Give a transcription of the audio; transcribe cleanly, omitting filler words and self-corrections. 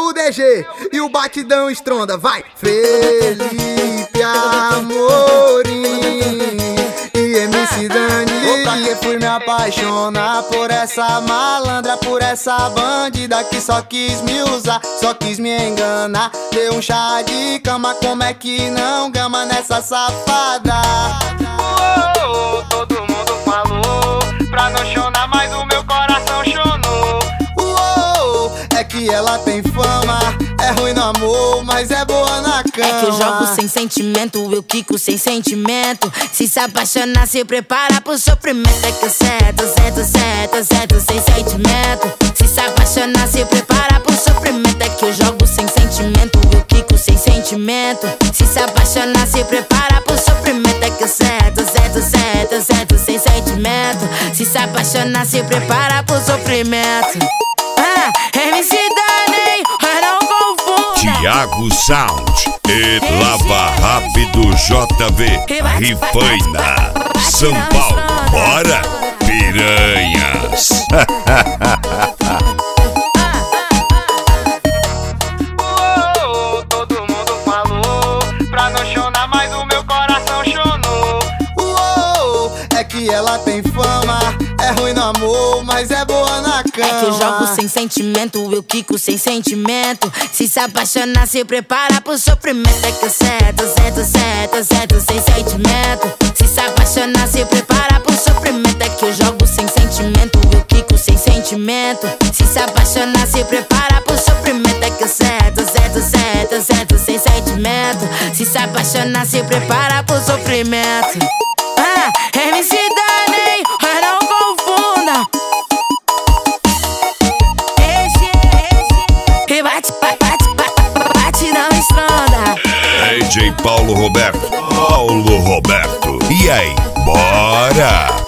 o DG e o batidão estronda, vai! Felipe Amorim e MC Dani. Pra que fui me apaixonar por essa malandra, por essa bandida que só quis me usar, só quis me enganar. Deu um chá de cama, como é que não gama nessa safada? Todo mundo falou pra não chorar, mas o meu coração chonou. É que ela tem fama, é ruim no amor, mas é boa na cama. É que eu jogo sem sentimento, eu quico sem sentimento. Se apaixonar, se prepara pro sofrimento. É que eu certo sem sentimento. Se apaixonar, se prepara pro sofrimento. É que eu jogo sem sentimento, eu quico sem sentimento. Se apaixonar, se prepara pro sofrimento. É que eu certo sem sentimento. Se apaixonar, se prepara pro sofrimento. MC Dani, não confunda. Thiago Sound e Lava Rápido JV, Rifaina, São Paulo. Bora, piranhas. Todo mundo falou pra não chorar, mas o meu coração chonou. É que ela tem fama, é ruim no amor, mas é boa na cama. É que eu jogo sem sentimento, eu quico sem sentimento. Se apaixonar, se prepara pro sofrimento. É que eu certo sem sentimento. Se apaixonar, se prepara pro sofrimento. É que eu jogo sem sentimento, eu quico sem sentimento. Se apaixonar, se prepara pro sofrimento. É que eu certo sem sentimento. Se apaixonar, se prepara pro sofrimento. MC Dani, não confunda. E bate, não estronda. DJ Paulo Roberto. E aí, bora?